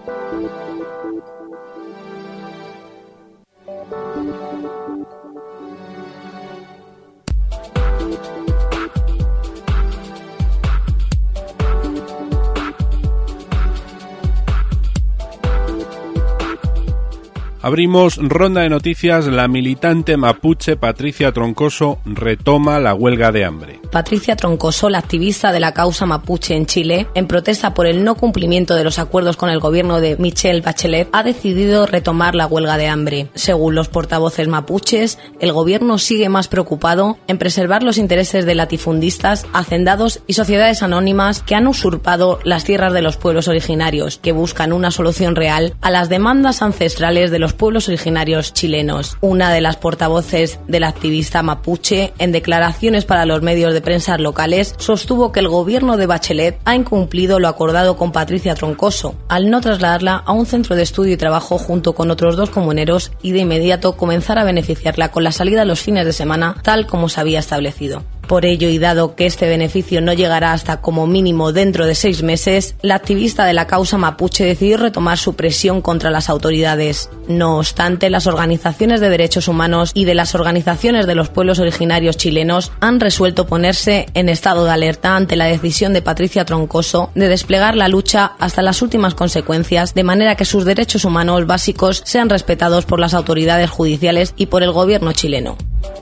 Abrimos ronda de noticias. La militante mapuche Patricia Troncoso retoma la huelga de hambre. Patricia Troncoso, la activista de la causa mapuche en Chile, en protesta por el no cumplimiento de los acuerdos con el gobierno de Michelle Bachelet, ha decidido retomar la huelga de hambre. Según los portavoces mapuches, el gobierno sigue más preocupado en preservar los intereses de latifundistas, hacendados y sociedades anónimas que han usurpado las tierras de los pueblos originarios, que buscan una solución real a las demandas ancestrales de los pueblos originarios chilenos. Una de las portavoces de la activista mapuche, en declaraciones para los medios de prensa locales, sostuvo que el gobierno de Bachelet ha incumplido lo acordado con Patricia Troncoso, al no trasladarla a un centro de estudio y trabajo junto con otros 2 comuneros y de inmediato comenzar a beneficiarla con la salida los fines de semana, tal como se había establecido. Por ello, y dado que este beneficio no llegará hasta como mínimo dentro de 6 meses, la activista de la causa mapuche decidió retomar su presión contra las autoridades. No obstante, las organizaciones de derechos humanos y de las organizaciones de los pueblos originarios chilenos han resuelto ponerse en estado de alerta ante la decisión de Patricia Troncoso de desplegar la lucha hasta las últimas consecuencias, de manera que sus derechos humanos básicos sean respetados por las autoridades judiciales y por el gobierno chileno.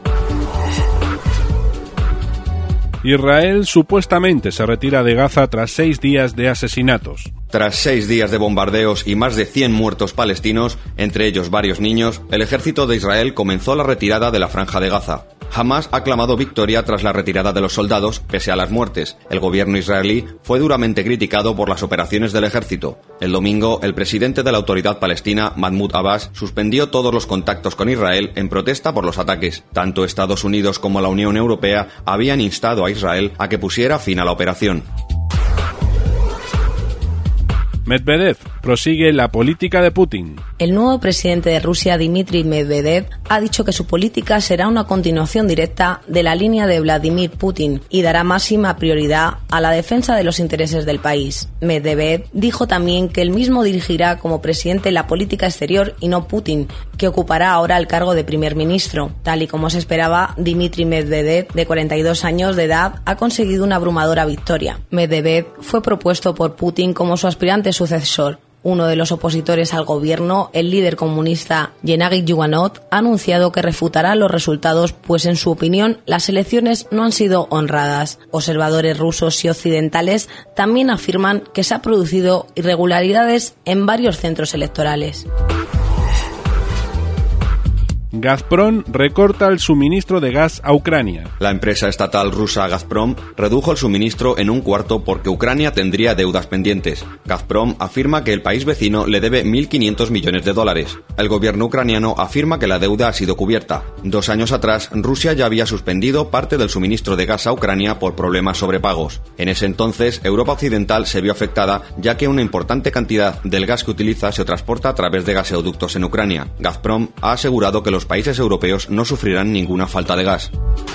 Israel supuestamente se retira de Gaza tras 6 días de asesinatos. Tras 6 días de bombardeos y más de 100 muertos palestinos, entre ellos varios niños, el ejército de Israel comenzó la retirada de la Franja de Gaza. Hamás ha clamado victoria tras la retirada de los soldados, pese a las muertes. El gobierno israelí fue duramente criticado por las operaciones del ejército. El domingo, el presidente de la Autoridad Palestina, Mahmoud Abbas, suspendió todos los contactos con Israel en protesta por los ataques. Tanto Estados Unidos como la Unión Europea habían instado a Israel a que pusiera fin a la operación. Medvedev prosigue la política de Putin. El nuevo presidente de Rusia, Dmitry Medvedev, ha dicho que su política será una continuación directa de la línea de Vladimir Putin y dará máxima prioridad a la defensa de los intereses del país. Medvedev dijo también que él mismo dirigirá como presidente la política exterior y no Putin, que ocupará ahora el cargo de primer ministro. Tal y como se esperaba, Dmitry Medvedev, de 42 años de edad, ha conseguido una abrumadora victoria. Medvedev fue propuesto por Putin como su aspirante sucesor. Uno de los opositores al gobierno, el líder comunista Gennady Zyuganov, ha anunciado que refutará los resultados, pues en su opinión las elecciones no han sido honradas. Observadores rusos y occidentales también afirman que se han producido irregularidades en varios centros electorales. Gazprom recorta el suministro de gas a Ucrania. La empresa estatal rusa Gazprom redujo el suministro en un cuarto porque Ucrania tendría deudas pendientes. Gazprom afirma que el país vecino le debe 1.500 millones de dólares. El gobierno ucraniano afirma que la deuda ha sido cubierta. 2 años atrás, Rusia ya había suspendido parte del suministro de gas a Ucrania por problemas sobre pagos. En ese entonces, Europa Occidental se vio afectada, ya que una importante cantidad del gas que utiliza se transporta a través de gasoductos en Ucrania. Gazprom ha asegurado que los países europeos no sufrirán ninguna falta de gas.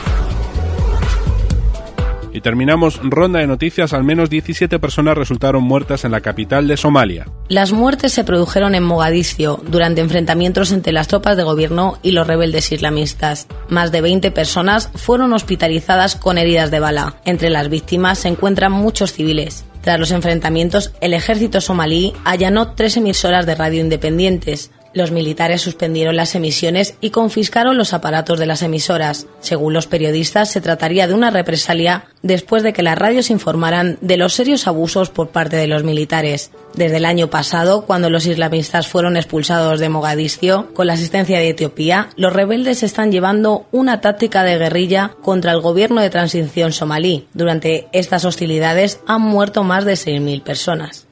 Y terminamos ronda de noticias. Al menos 17 personas resultaron muertas en la capital de Somalia. Las muertes se produjeron en Mogadiscio durante enfrentamientos entre las tropas de gobierno y los rebeldes islamistas. Más de 20 personas fueron hospitalizadas con heridas de bala. Entre las víctimas se encuentran muchos civiles. Tras los enfrentamientos, el ejército somalí allanó 3 emisoras de radio independientes. Los militares suspendieron las emisiones y confiscaron los aparatos de las emisoras. Según los periodistas, se trataría de una represalia después de que las radios informaran de los serios abusos por parte de los militares. Desde el año pasado, cuando los islamistas fueron expulsados de Mogadiscio, con la asistencia de Etiopía, los rebeldes están llevando una táctica de guerrilla contra el gobierno de transición somalí. Durante estas hostilidades han muerto más de 6.000 personas.